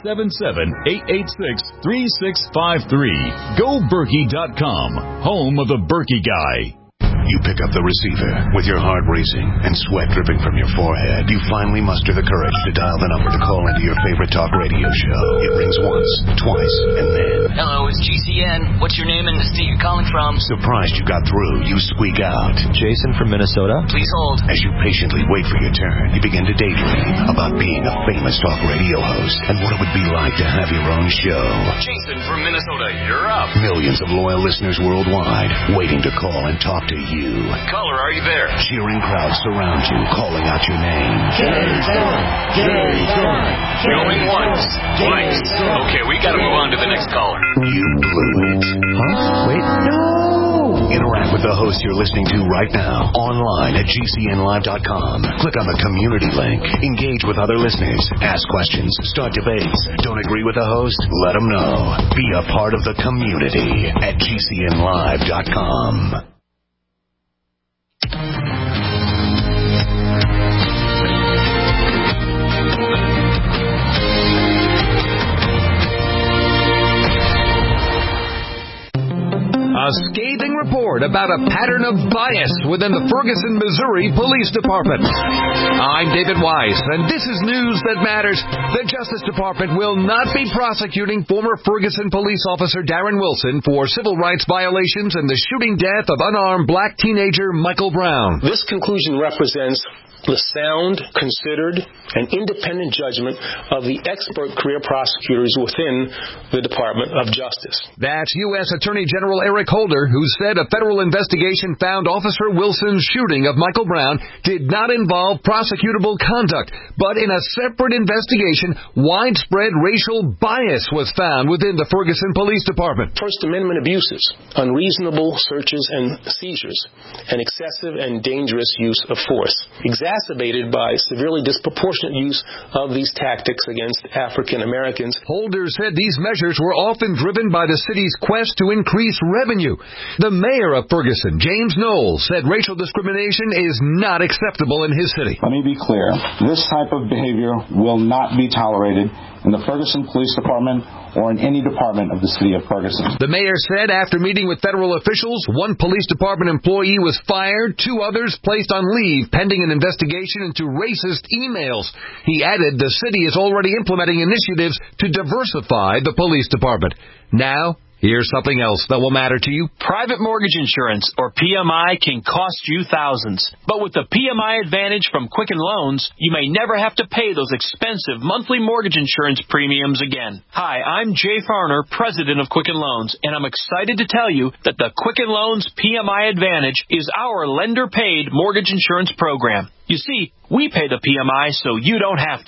877-886-3653. GoBerkey.com, home of the Berkey Guy. You pick up the receiver with your heart racing and sweat dripping from your forehead. You finally muster the courage to dial the number to call into your favorite talk radio show. It rings once, twice, and then... Hello, it's GCN. What's your name and the state you're calling from? Surprised you got through, you squeak out. Jason from Minnesota. Please hold. As you patiently wait for your turn, you begin to daydream about being a famous talk radio host and what it would be like to have your own show. Jason from Minnesota, you're up. Millions of loyal listeners worldwide waiting to call and talk to you. Caller, are you there? Cheering crowds surround you, calling out your name. Jason! Going once, twice. Okay, we gotta move on to the next caller. You blew it. Huh? Wait, no! Interact with the host you're listening to right now, online at GCNlive.com. Click on the community link. Engage with other listeners. Ask questions. Start debates. Don't agree with the host? Let them know. Be a part of the community at GCNlive.com. A scathing report about a pattern of bias within the Ferguson, Missouri Police Department. I'm David Weiss, and this is news that matters. The Justice Department will not be prosecuting former Ferguson police officer Darren Wilson for civil rights violations and the shooting death of unarmed black teenager Michael Brown. This conclusion represents the sound, considered, and independent judgment of the expert career prosecutors within the Department of Justice. That's U.S. Attorney General Eric Holder, who said a federal investigation found Officer Wilson's shooting of Michael Brown did not involve prosecutable conduct, but in a separate investigation, widespread racial bias was found within the Ferguson Police Department. First Amendment abuses, unreasonable searches and seizures, and excessive and dangerous use of force, exacerbated by severely disproportionate use of these tactics against African Americans. Holder said these measures were often driven by the city's quest to increase revenue. The mayor of Ferguson, James Knowles, said racial discrimination is not acceptable in his city. Let me be clear. This type of behavior will not be tolerated in the Ferguson Police Department or in any department of the city of Ferguson. The mayor said after meeting with federal officials, one police department employee was fired, 2 others placed on leave pending an investigation into racist emails. He added the city is already implementing initiatives to diversify the police department. Now, here's something else that will matter to you. Private mortgage insurance, or PMI, can cost you thousands. But with the PMI Advantage from Quicken Loans, you may never have to pay those expensive monthly mortgage insurance premiums again. Hi, I'm Jay Farner, president of Quicken Loans, and I'm excited to tell you that the Quicken Loans PMI Advantage is our lender-paid mortgage insurance program. You see, we pay the PMI so you don't have to.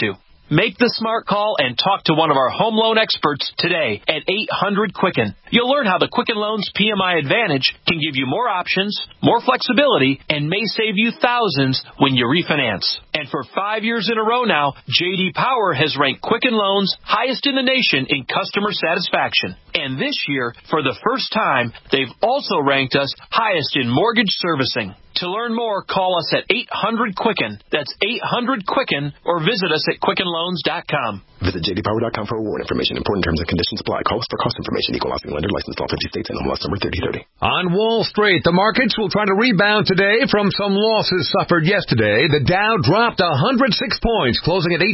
Make the smart call and talk to one of our home loan experts today at 800-QUICKEN. You'll learn how the Quicken Loans PMI Advantage can give you more options, more flexibility, and may save you thousands when you refinance. And for 5 years in a row now, J.D. Power has ranked Quicken Loans highest in the nation in customer satisfaction. And this year, for the first time, they've also ranked us highest in mortgage servicing. To learn more, call us at 800-QUICKEN. That's 800-QUICKEN, or visit us at QuickenLoans.com. Visit jdpower.com for award information. Important terms and conditions apply. Call us for cost information. Equal housing lender. Licensed all 50 states. NMLS number 3030. On Wall Street, the markets will try to rebound today from some losses suffered yesterday. The Dow dropped 106 points, closing at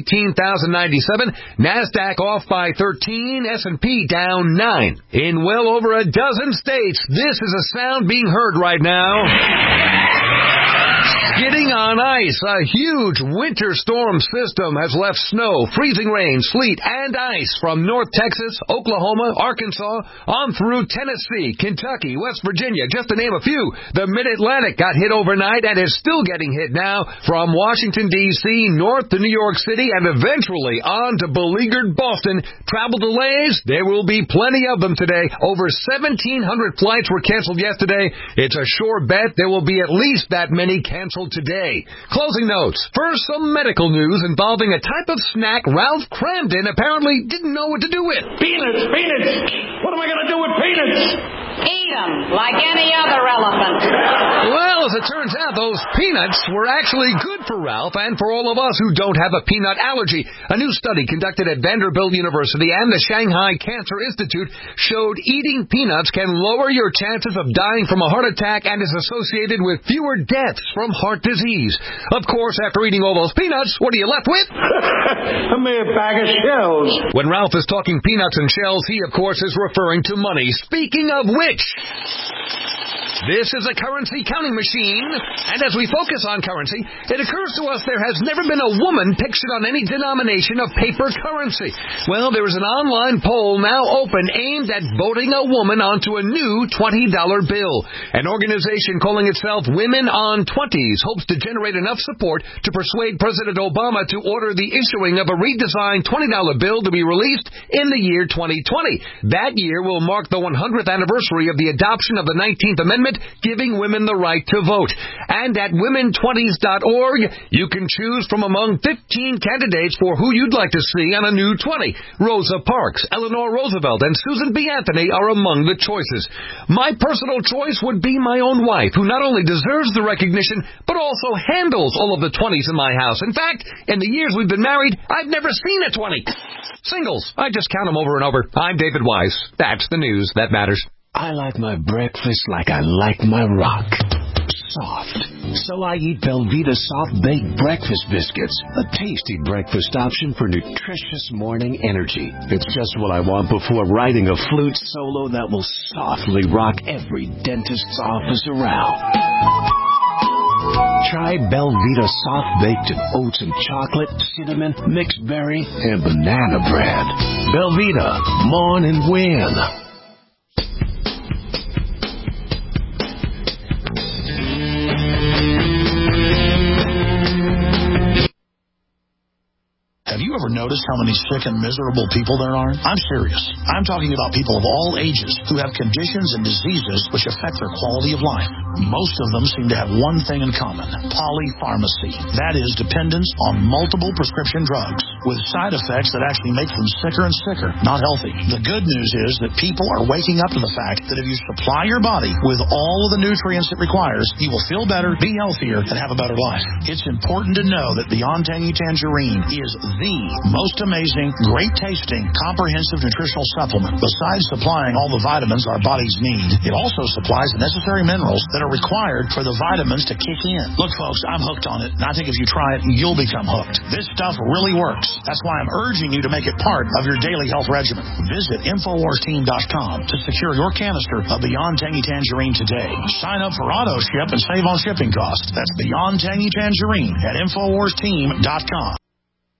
18,097. NASDAQ off by 13. S&P down 9. In well over a dozen states, this is a sound being heard right now. Skidding on ice. A huge winter storm system has left snow, freezing rain, sleet, and ice from North Texas, Oklahoma, Arkansas, on through Tennessee, Kentucky, West Virginia, just to name a few. The Mid-Atlantic got hit overnight and is still getting hit now from Washington, D.C., north to New York City, and eventually on to beleaguered Boston. Travel delays? There will be plenty of them today. Over 1,700 flights were canceled yesterday. It's a sure bet there will be at least that many canceled today. Closing notes. First, some medical news involving a type of snack Ralph Cramden apparently didn't know what to do with. Peanuts! What am I going to do with peanuts? Eat them like any other elephant. Well, as it turns out, those peanuts were actually good for Ralph and for all of us who don't have a peanut allergy. A new study conducted at Vanderbilt University and the Shanghai Cancer Institute showed eating peanuts can lower your chances of dying from a heart attack and is associated with fewer deaths from heart disease. Of course, after eating all those peanuts, what are you left with? A mere bag of shells. When Ralph is talking peanuts and shells, he, of course, is referring to money. Speaking of which, this is a currency counting machine, and as we focus on currency, it occurs to us there has never been a woman pictured on any denomination of paper currency. Well, there is an online poll now open aimed at voting a woman onto a new $20 bill. An organization calling itself Women on 20s hopes to generate enough support to persuade President Obama to order the issuing of a redesigned $20 bill to be released in the year 2020. That year will mark the 100th anniversary of the adoption of the 19th Amendment, giving women the right to vote. And at women20s.org, you can choose from among 15 candidates for who you'd like to see on a new 20. Rosa Parks, Eleanor Roosevelt, and Susan B. Anthony are among the choices. My personal choice would be my own wife, who not only deserves the recognition, but also handles all of the 20s in my house. In fact, in the years we've been married, I've never seen a 20. Singles, I just count them over and over. I'm David Wise. That's the news that matters. I like my breakfast like I like my rock. Soft. So I eat Belvita Soft Baked Breakfast Biscuits, a tasty breakfast option for nutritious morning energy. It's just what I want before writing a flute solo that will softly rock every dentist's office around. Try Belvita Soft Baked in oats and chocolate, cinnamon, mixed berry, and banana bread. Belvita, mourn and win. Have you ever noticed how many sick and miserable people there are? I'm serious. I'm talking about people of all ages who have conditions and diseases which affect their quality of life. Most of them seem to have one thing in common: polypharmacy. That is, dependence on multiple prescription drugs with side effects that actually make them sicker and sicker, not healthy. The good news is that people are waking up to the fact that if you supply your body with all of the nutrients it requires, you will feel better, be healthier, and have a better life. It's important to know that Beyond Tangy Tangerine is the most amazing, great-tasting, comprehensive nutritional supplement. Besides supplying all the vitamins our bodies need, it also supplies the necessary minerals that are required for the vitamins to kick in. Look, folks, I'm hooked on it, and I think if you try it, you'll become hooked. This stuff really works. That's why I'm urging you to make it part of your daily health regimen. Visit InfoWarsTeam.com to secure your canister of Beyond Tangy Tangerine today. Sign up for auto ship and save on shipping costs. That's Beyond Tangy Tangerine at InfoWarsTeam.com.